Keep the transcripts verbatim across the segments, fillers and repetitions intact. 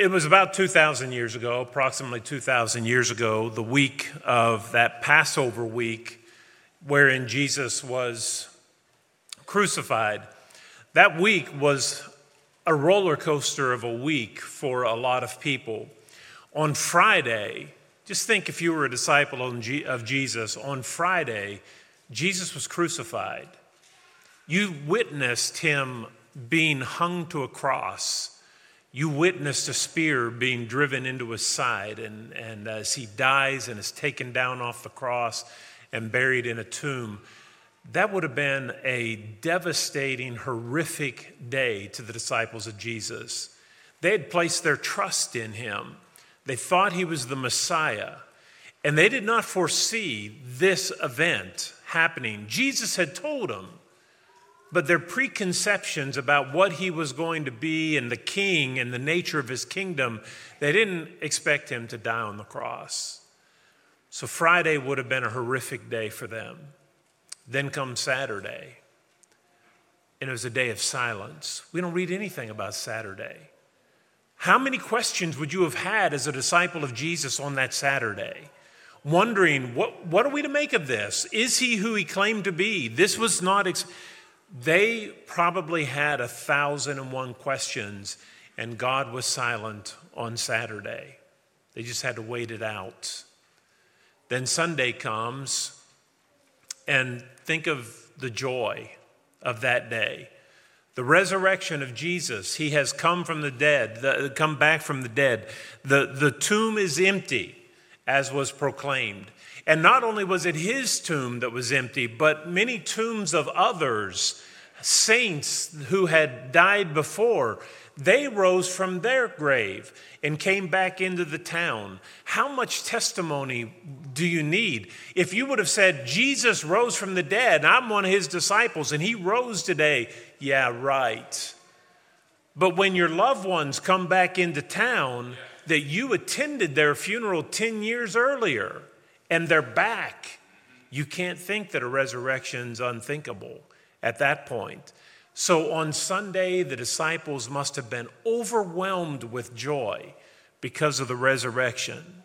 It was about two thousand years ago, approximately two thousand years ago, the week of that Passover week wherein Jesus was crucified. That week was a roller coaster of a week for a lot of people. On Friday, just think if you were a disciple of Jesus, on Friday, Jesus was crucified. You witnessed him being hung to a cross. You witnessed a spear being driven into his side, and, and as he dies and is taken down off the cross and buried in a tomb, that would have been a devastating, horrific day to the disciples of Jesus. They had placed their trust in him. They thought he was the Messiah, and they did not foresee this event happening. Jesus had told them, but their preconceptions about what he was going to be and the king and the nature of his kingdom, they didn't expect him to die on the cross. So Friday would have been a horrific day for them. Then comes Saturday, and it was a day of silence. We don't read anything about Saturday. How many questions would you have had as a disciple of Jesus on that Saturday? Wondering, what, what are we to make of this? Is he who he claimed to be? This was not... Ex- They probably had a thousand and one questions, and God was silent on Saturday. They just had to wait it out. Then Sunday comes, and think of the joy of that day. The resurrection of Jesus. He has come from the dead, the, come back from the dead. The, the tomb is empty, as was proclaimed. And not only was it his tomb that was empty, but many tombs of others, saints who had died before, they rose from their grave and came back into the town. How much testimony do you need? If you would have said, Jesus rose from the dead, I'm one of his disciples, and he rose today, yeah, right. But when your loved ones come back into town, that you attended their funeral ten years earlier, and they're back, you can't think that a resurrection's unthinkable at that point. So on Sunday, the disciples must have been overwhelmed with joy because of the resurrection.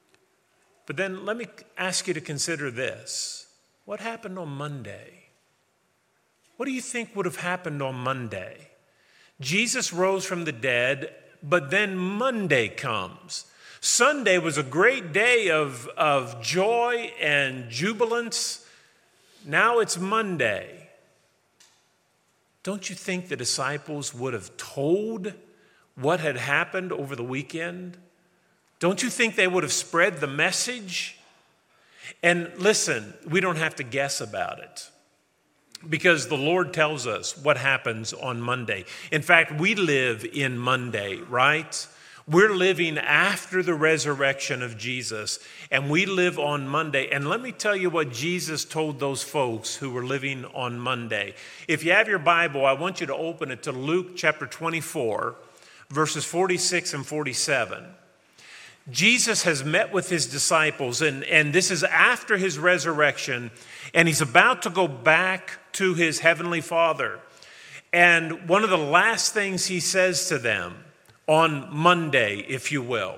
But then let me ask you to consider this. What happened on Monday? What do you think would have happened on Monday? Jesus rose from the dead, but then Monday comes. Sunday was a great day of, of joy and jubilance. Now it's Monday. Don't you think the disciples would have told what had happened over the weekend? Don't you think they would have spread the message? And listen, we don't have to guess about it, because the Lord tells us what happens on Monday. In fact, we live in Monday, right? We're living after the resurrection of Jesus, and we live on Monday. And let me tell you what Jesus told those folks who were living on Monday. If you have your Bible, I want you to open it to Luke chapter twenty-four, verses forty-six and forty-seven. Jesus has met with his disciples, and, and this is after his resurrection, and he's about to go back to his heavenly Father. And one of the last things he says to them on Monday, if you will,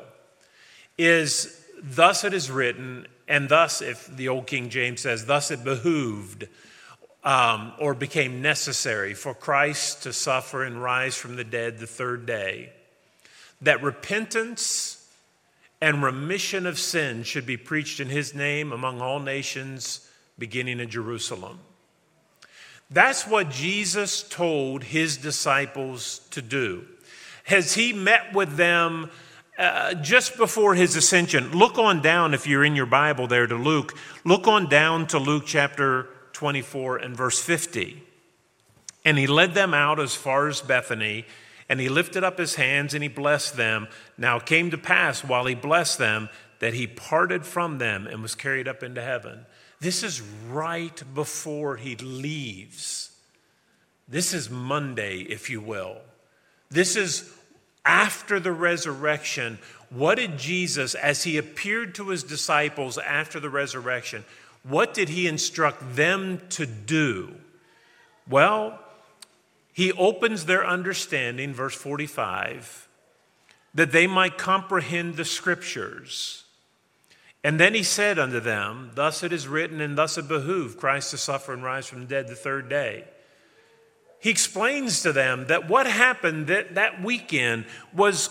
is, thus it is written, and thus, if the old King James says, thus it behooved um, or became necessary for Christ to suffer and rise from the dead the third day, that repentance and remission of sin should be preached in his name among all nations, beginning in Jerusalem. That's what Jesus told his disciples to do. Has he met with them uh, just before his ascension? Look on down, if you're in your Bible there, to Luke. Look on down to Luke chapter twenty-four and verse fifty. And he led them out as far as Bethany, and he lifted up his hands and he blessed them. Now it came to pass while he blessed them that he parted from them and was carried up into heaven. This is right before he leaves. This is Monday, if you will. This is after the resurrection. What did Jesus, as he appeared to his disciples after the resurrection, what did he instruct them to do? Well, he opens their understanding, verse forty-five, that they might comprehend the Scriptures. And then he said unto them, thus it is written, and thus it behooved Christ to suffer and rise from the dead the third day. He explains to them that what happened that, that weekend was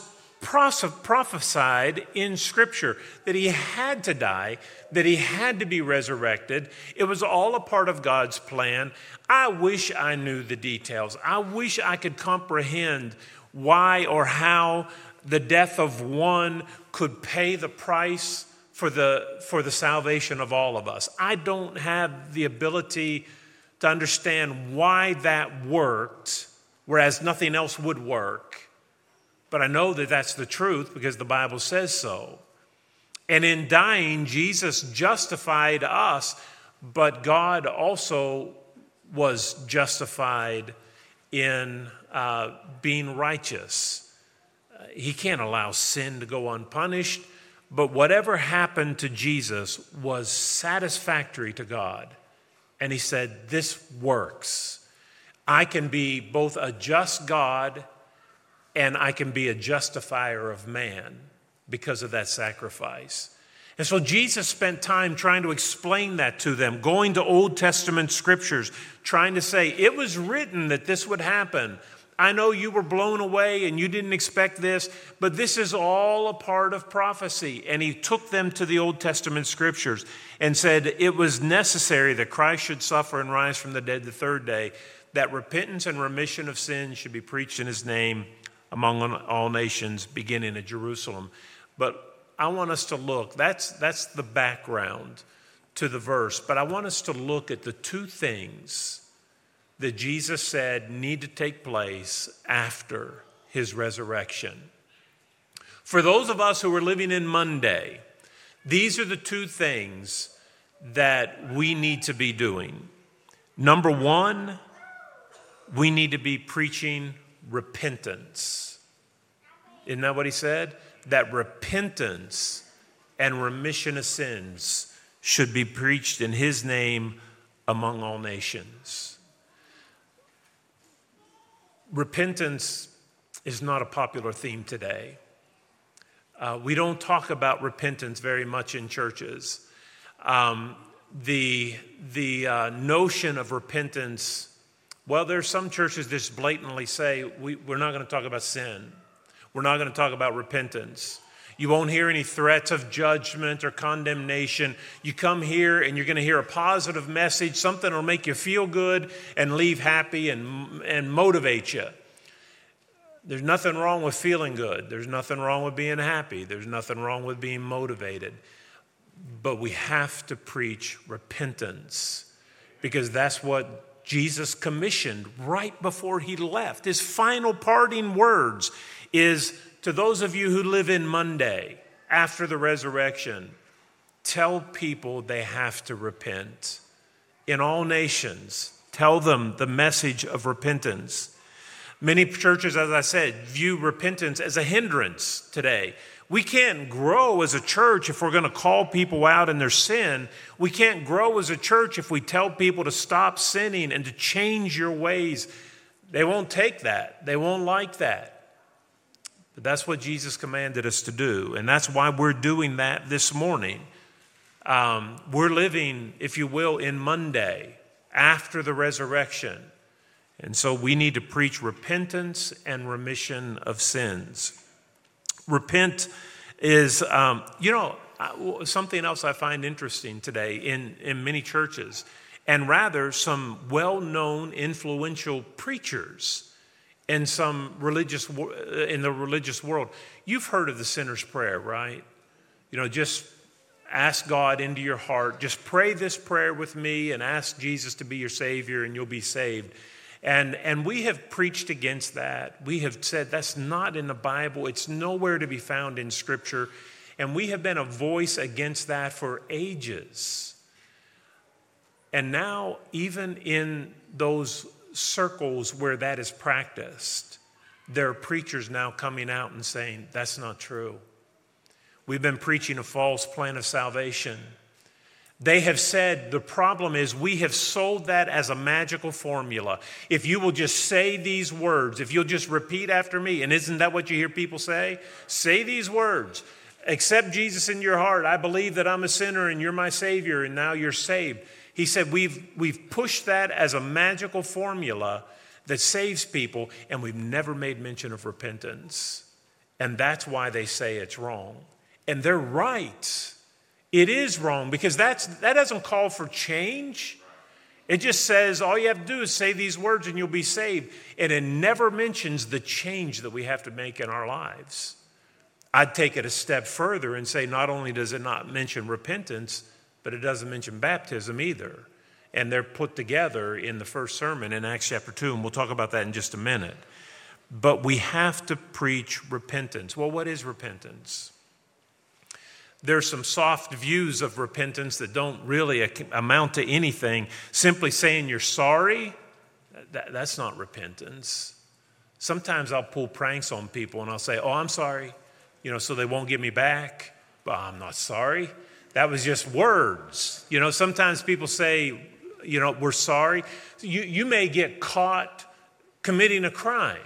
prophesied in Scripture, that he had to die, that he had to be resurrected. It was all a part of God's plan. I wish I knew the details. I wish I could comprehend why or how the death of one could pay the price for the, for the salvation of all of us. I don't have the ability to understand why that worked, whereas nothing else would work. But I know that that's the truth because the Bible says so. And in dying, Jesus justified us, but God also was justified in uh, being righteous. Uh, he can't allow sin to go unpunished, but whatever happened to Jesus was satisfactory to God. And he said, this works. I can be both a just God and I can be a justifier of man because of that sacrifice. And so Jesus spent time trying to explain that to them, going to Old Testament scriptures, trying to say, it was written that this would happen. I know you were blown away and you didn't expect this, but this is all a part of prophecy. And he took them to the Old Testament scriptures and said it was necessary that Christ should suffer and rise from the dead the third day, that repentance and remission of sins should be preached in his name among all nations, beginning at Jerusalem. But I want us to look, that's, that's the background to the verse, but I want us to look at the two things that Jesus said need to take place after his resurrection. For those of us who are living in Monday, these are the two things that we need to be doing. Number one, we need to be preaching repentance. Isn't that what he said? That repentance and remission of sins should be preached in his name among all nations. Repentance is not a popular theme today. Uh, we don't talk about repentance very much in churches. Um, the the uh, notion of repentance, well, there's some churches that just blatantly say, we, we're not going to talk about sin. We're not going to talk about repentance. You won't hear any threats of judgment or condemnation. You come here and you're going to hear a positive message, something that will make you feel good and leave happy and, and motivate you. There's nothing wrong with feeling good. There's nothing wrong with being happy. There's nothing wrong with being motivated. But we have to preach repentance because that's what Jesus commissioned right before he left. His final parting words is, to those of you who live in Monday after the resurrection, tell people they have to repent. In all nations, tell them the message of repentance. Many churches, as I said, view repentance as a hindrance today. We can't grow as a church if we're going to call people out in their sin. We can't grow as a church if we tell people to stop sinning and to change your ways. They won't take that. They won't like that. But that's what Jesus commanded us to do. And that's why we're doing that this morning. Um, we're living, if you will, in Monday after the resurrection. And so we need to preach repentance and remission of sins. Repent is, um, you know, something else I find interesting today in, in many churches, and rather some well-known, influential preachers in some religious, in the religious world. You've heard of the sinner's prayer, right? You know, just ask God into your heart. Just pray this prayer with me and ask Jesus to be your Savior and you'll be saved. And, and we have preached against that. We have said that's not in the Bible. It's nowhere to be found in Scripture. And we have been a voice against that for ages. And now, even in those circles where that is practiced, there are preachers now coming out and saying, that's not true. We've been preaching a false plan of salvation. They have said the problem is we have sold that as a magical formula. If you will just say these words, if you'll just repeat after me, and isn't that what you hear people say? Say these words. Accept Jesus in your heart. I believe that I'm a sinner and you're my Savior and now you're saved. He said we've, we've pushed that as a magical formula that saves people, and we've never made mention of repentance. And that's why they say it's wrong. And they're right. It is wrong because that's, that doesn't call for change. It just says all you have to do is say these words and you'll be saved. And it never mentions the change that we have to make in our lives. I'd take it a step further and say not only does it not mention repentance, but it doesn't mention baptism either. And they're put together in the first sermon in Acts chapter two, and we'll talk about that in just a minute. But we have to preach repentance. Well, what is repentance? There's some soft views of repentance that don't really amount to anything. Simply saying you're sorry, that, that's not repentance. Sometimes I'll pull pranks on people and I'll say, oh, I'm sorry, you know, so they won't give me back. Well, I'm not sorry. That was just words. You know, sometimes people say, you know, we're sorry. You, you may get caught committing a crime.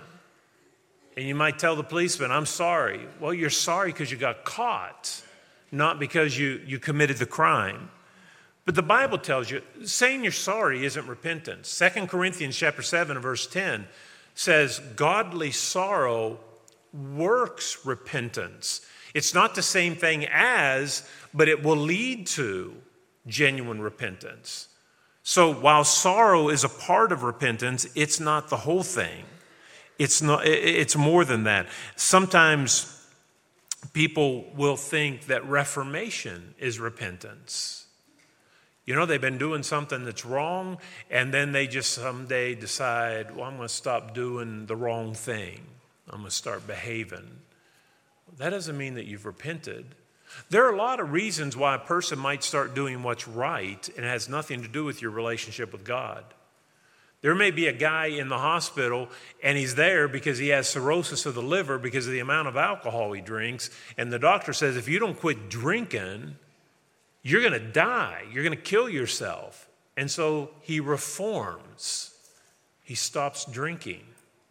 And you might tell the policeman, I'm sorry. Well, you're sorry because you got caught, not because you, you committed the crime. But the Bible tells you saying you're sorry isn't repentance. Second Corinthians chapter seven, verse ten says, godly sorrow works repentance. It's not the same thing as, but it will lead to genuine repentance. So while sorrow is a part of repentance, it's not the whole thing. It's not, it's more than that. Sometimes people will think that reformation is repentance. You know, they've been doing something that's wrong, and then they just someday decide, well, I'm going to stop doing the wrong thing. I'm going to start behaving. That doesn't mean that you've repented. There are a lot of reasons why a person might start doing what's right, and it has nothing to do with your relationship with God. There may be a guy in the hospital, and he's there because he has cirrhosis of the liver because of the amount of alcohol he drinks, and the doctor says, if you don't quit drinking, you're going to die. You're going to kill yourself. And so he reforms. He stops drinking.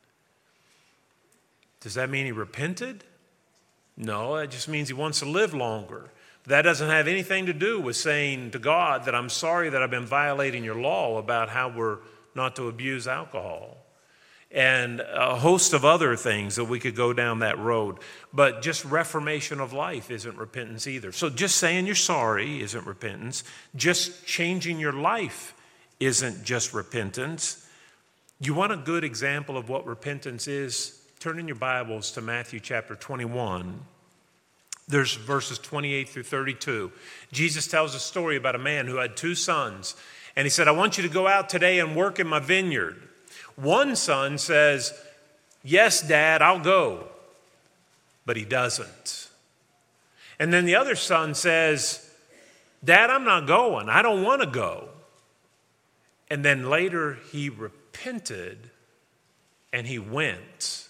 Does that mean he repented? No, that just means he wants to live longer. That doesn't have anything to do with saying to God that I'm sorry that I've been violating your law about how we're not to abuse alcohol. And a host of other things that we could go down that road. But just reformation of life isn't repentance either. So just saying you're sorry isn't repentance. Just changing your life isn't just repentance. You want a good example of what repentance is? Turn in your Bibles to Matthew chapter twenty-one. There's verses twenty-eight through thirty-two. Jesus tells a story about a man who had two sons. And he said, I want you to go out today and work in my vineyard. One son says, yes, Dad, I'll go. But he doesn't. And then the other son says, Dad, I'm not going. I don't want to go. And then later he repented and he went.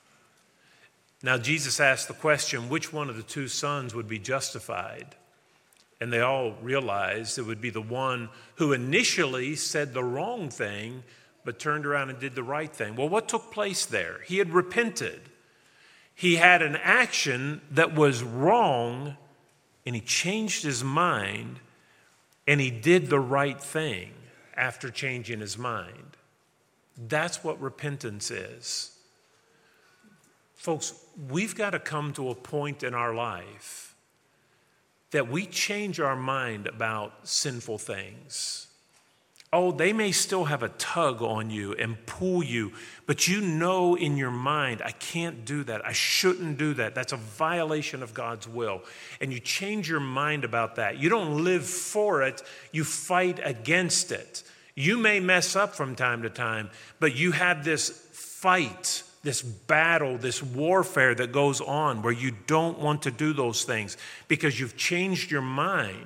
Now Jesus asked the question, which one of the two sons would be justified? And they all realized it would be the one who initially said the wrong thing, but turned around and did the right thing. Well, what took place there? He had repented. He had an action that was wrong, and he changed his mind, and he did the right thing after changing his mind. That's what repentance is. Folks, we've got to come to a point in our life that we change our mind about sinful things. Oh, they may still have a tug on you and pull you, but you know in your mind, I can't do that. I shouldn't do that. That's a violation of God's will. And you change your mind about that. You don't live for it. You fight against it. You may mess up from time to time, but you have this fight, this battle, this warfare that goes on where you don't want to do those things because you've changed your mind.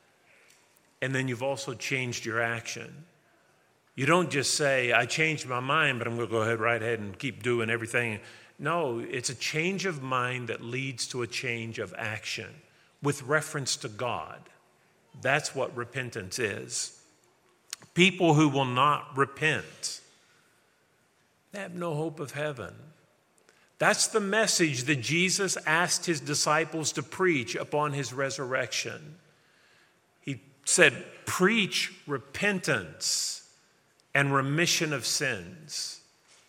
And then you've also changed your action. You don't just say, I changed my mind, but I'm going to go ahead right ahead and keep doing everything. No, it's a change of mind that leads to a change of action with reference to God. That's what repentance is. People who will not repent, they have no hope of heaven. That's the message that Jesus asked his disciples to preach upon his resurrection. He said, preach repentance and remission of sins.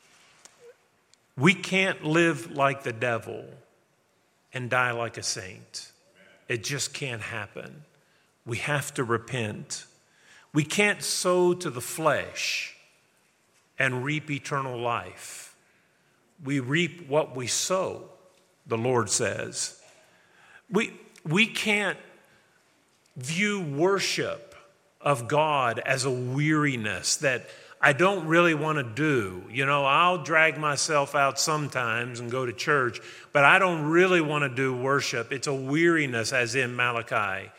We can't live like the devil and die like a saint. It just can't happen. We have to repent. We can't sow to the flesh and reap eternal life. We reap what we sow, the Lord says. We, we can't view worship of God as a weariness that I don't really want to do. You know, I'll drag myself out sometimes and go to church, but I don't really want to do worship. It's a weariness, as in Malachi.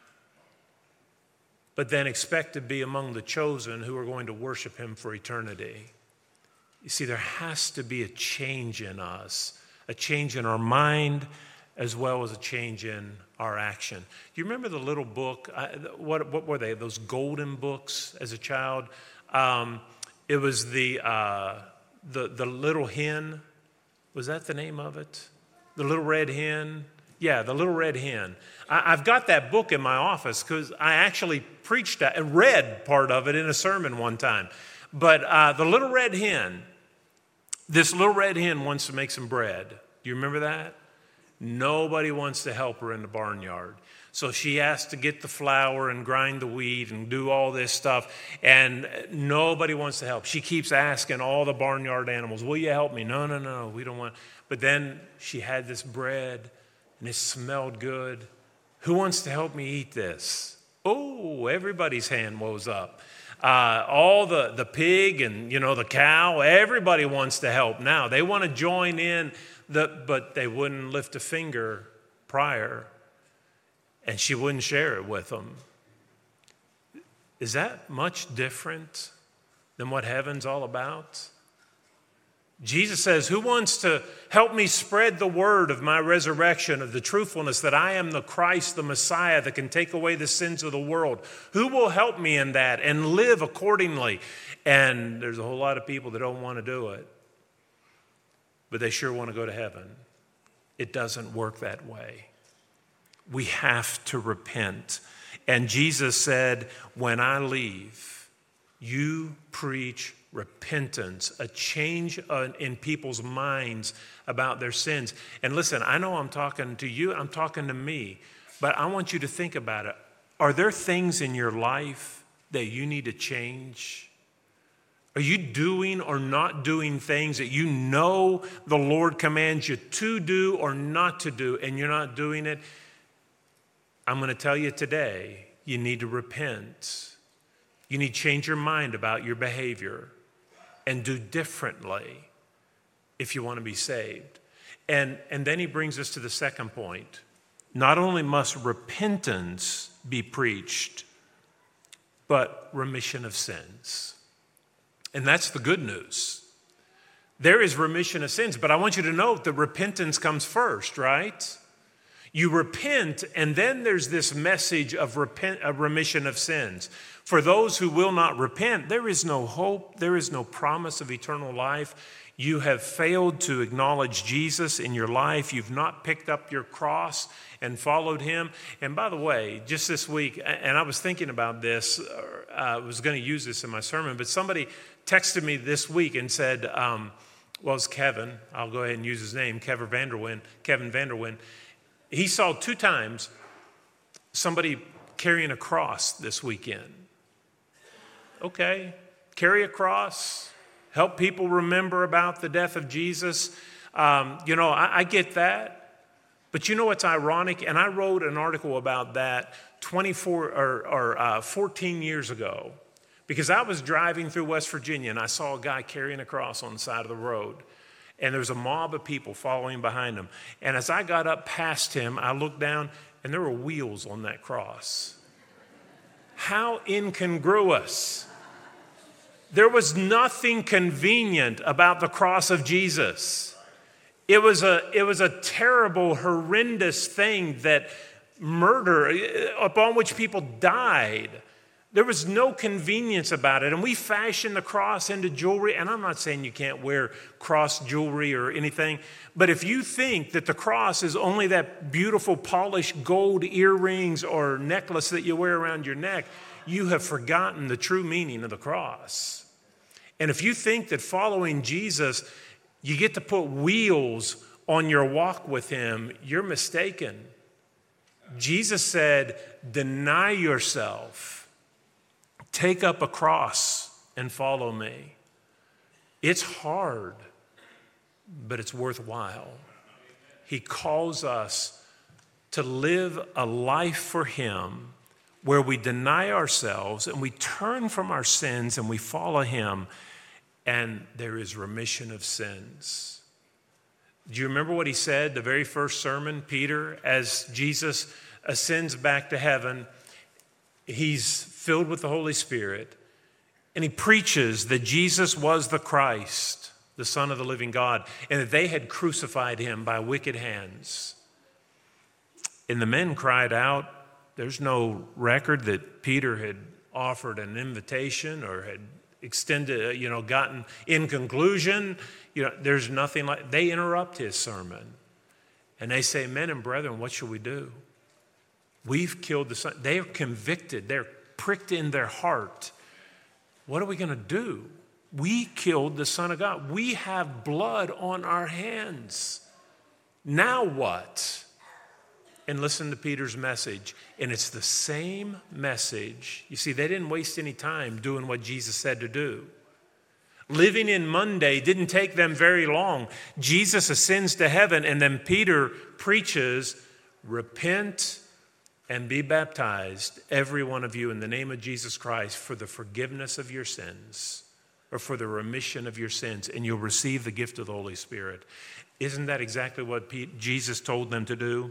But then expect to be among the chosen who are going to worship him for eternity. You see, there has to be a change in us, a change in our mind, as well as a change in our action. Do you remember the little book? I, what, what were they? Those golden books as a child? Um, it was the, uh, the the little hen. Was that the name of it? The Little Red Hen? Yeah, the Little Red Hen. I, I've got that book in my office because I actually preached that and read part of it in a sermon one time. But uh, the Little Red Hen, this Little Red Hen wants to make some bread. Do you remember that? Nobody wants to help her in the barnyard. So she has to get the flour and grind the wheat and do all this stuff, and nobody wants to help. She keeps asking all the barnyard animals, will you help me? No, no, no, we don't want. But then she had this bread, and it smelled good. Who wants to help me eat this? Oh, everybody's hand rose up. Uh, all the, the pig and, you know, the cow, everybody wants to help now. They want to join in, the, but they wouldn't lift a finger prior. And she wouldn't share it with them. Is that much different than what heaven's all about? Jesus says, who wants to help me spread the word of my resurrection, of the truthfulness that I am the Christ, the Messiah that can take away the sins of the world? Who will help me in that and live accordingly? And there's a whole lot of people that don't want to do it, but they sure want to go to heaven. It doesn't work that way. We have to repent. And Jesus said, when I leave, you preach repentance, a change in people's minds about their sins. And listen, I know I'm talking to you, I'm talking to me, but I want you to think about it. Are there things in your life that you need to change? Are you doing or not doing things that you know the Lord commands you to do or not to do, and you're not doing it? I'm going to tell you today, you need to repent. You need to change your mind about your behavior and do differently if you want to be saved. And, and then he brings us to the second point. Not only must repentance be preached, but remission of sins. And that's the good news. There is remission of sins, but I want you to note that repentance comes first, right? You repent, and then there's this message of repent, of remission of sins. For those who will not repent, there is no hope, there is no promise of eternal life. You have failed to acknowledge Jesus in your life. You've not picked up your cross and followed him. And by the way, just this week, and I was thinking about this, uh, I was going to use this in my sermon, but somebody texted me this week and said, um, well, it's Kevin. I'll go ahead and use his name, Kevin Vanderwin, Kevin Vanderwin. He saw two times somebody carrying a cross this weekend. Okay, carry a cross, help people remember about the death of Jesus. Um, you know, I, I get that. But you know what's ironic? And I wrote an article about that twenty-four or, or uh, fourteen years ago, because I was driving through West Virginia and I saw a guy carrying a cross on the side of the road. And there was a mob of people following behind him. And as I got up past him, I looked down, and there were wheels on that cross. How incongruous. There was nothing convenient about the cross of Jesus. It was a, it was a terrible, horrendous thing that murder upon which people died. There was no convenience about it. And we fashioned the cross into jewelry. And I'm not saying you can't wear cross jewelry or anything. But if you think that the cross is only that beautiful polished gold earrings or necklace that you wear around your neck, you have forgotten the true meaning of the cross. And if you think that following Jesus, you get to put wheels on your walk with him, you're mistaken. Jesus said, deny yourself, take up a cross and follow me. It's hard, but it's worthwhile. He calls us to live a life for him where we deny ourselves and we turn from our sins and we follow him, and there is remission of sins. Do you remember what he said, the very first sermon, Peter, as Jesus ascends back to heaven? He's filled with the Holy Spirit, and he preaches that Jesus was the Christ, the Son of the living God, and that they had crucified him by wicked hands. And the men cried out. There's no record that Peter had offered an invitation or had extended, you know, gotten in conclusion. You know, there's nothing like, they interrupt his sermon. And they say, men and brethren, what shall we do? We've killed the Son. They are convicted. They're pricked in their heart. What are we going to do? We killed the Son of God. We have blood on our hands. Now what? And listen to Peter's message. And it's the same message. You see, they didn't waste any time doing what Jesus said to do. Living in Monday didn't take them very long. Jesus ascends to heaven, and then Peter preaches, repent and be baptized, every one of you, in the name of Jesus Christ, for the forgiveness of your sins, or for the remission of your sins, and you'll receive the gift of the Holy Spirit. Isn't that exactly what Pete, Jesus told them to do?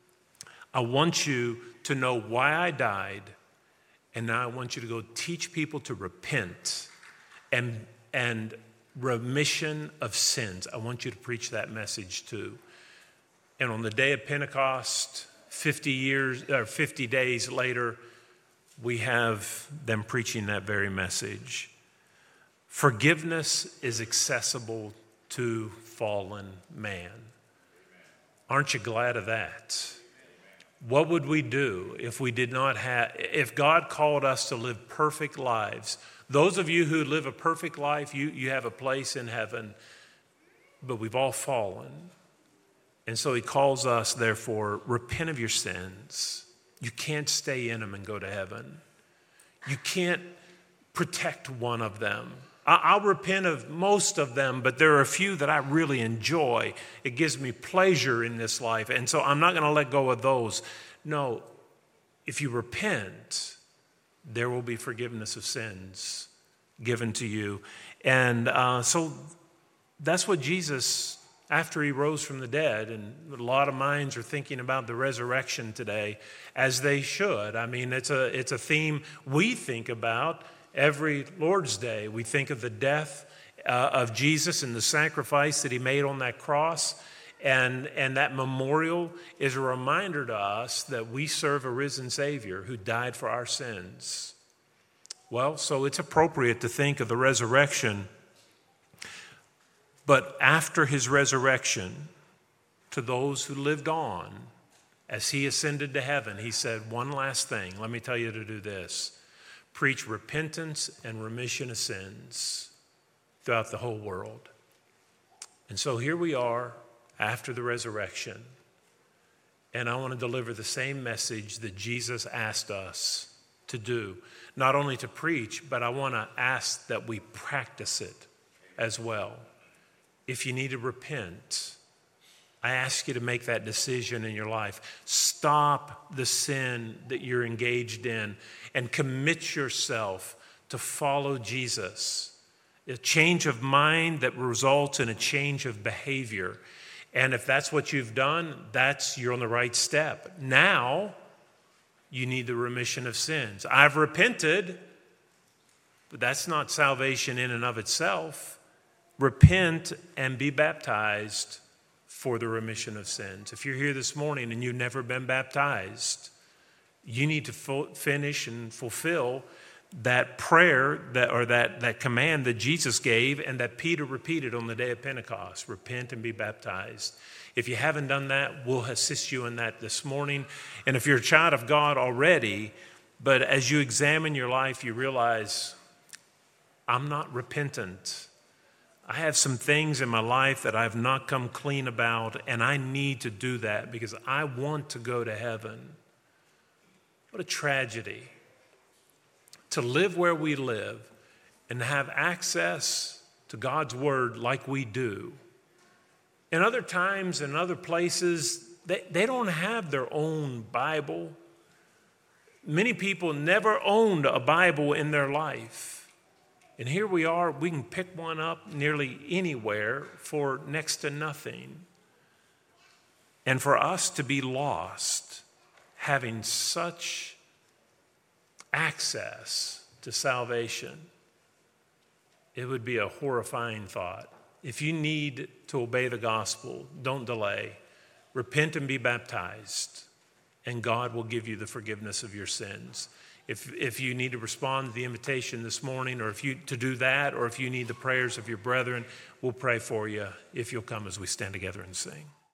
I want you to know why I died, and now I want you to go teach people to repent and, and remission of sins. I want you to preach that message too. And on the day of Pentecost, fifty years or fifty days later, we have them preaching that very message. Forgiveness is accessible to fallen man. Aren't you glad of that? What would we do if we did not have, if God called us to live perfect lives? Those of you who live a perfect life, you, you have a place in heaven, but we've all fallen. And so he calls us, therefore, repent of your sins. You can't stay in them and go to heaven. You can't protect one of them. I'll repent of most of them, but there are a few that I really enjoy. It gives me pleasure in this life, and so I'm not going to let go of those. No, if you repent, there will be forgiveness of sins given to you. And uh, so that's what Jesus, after he rose from the dead, and a lot of minds are thinking about the resurrection today, as they should. I mean, it's a it's a theme we think about every Lord's Day. We think of the death uh, of Jesus and the sacrifice that he made on that cross. And, and that memorial is a reminder to us that we serve a risen Savior who died for our sins. Well, so it's appropriate to think of the resurrection. But after his resurrection, to those who lived on, as he ascended to heaven, he said, one last thing. Let me tell you to do this. Preach repentance and remission of sins throughout the whole world. And so here we are after the resurrection. And I want to deliver the same message that Jesus asked us to do. Not only to preach, but I want to ask that we practice it as well. If you need to repent, I ask you to make that decision in your life. Stop the sin that you're engaged in and commit yourself to follow Jesus. A change of mind that results in a change of behavior. And if that's what you've done, that's you're on the right step. Now, you need the remission of sins. I've repented, but that's not salvation in and of itself. Repent and be baptized for the remission of sins. If you're here this morning and you've never been baptized, you need to fo- finish and fulfill that prayer that or that, that command that Jesus gave and that Peter repeated on the day of Pentecost. Repent and be baptized. If you haven't done that, we'll assist you in that this morning. And if you're a child of God already, but as you examine your life, you realize, I'm not repentant. I have some things in my life that I've not come clean about, and I need to do that because I want to go to heaven. What a tragedy to live where we live and have access to God's word like we do. In other times and other places, they, they don't have their own Bible. Many people never owned a Bible in their life. And here we are, we can pick one up nearly anywhere for next to nothing. And for us to be lost, having such access to salvation, it would be a horrifying thought. If you need to obey the gospel, don't delay. Repent and be baptized, and God will give you the forgiveness of your sins. If if you need to respond to the invitation this morning, or if you to do that, or if you need the prayers of your brethren, we'll pray for you if you'll come as we stand together and sing.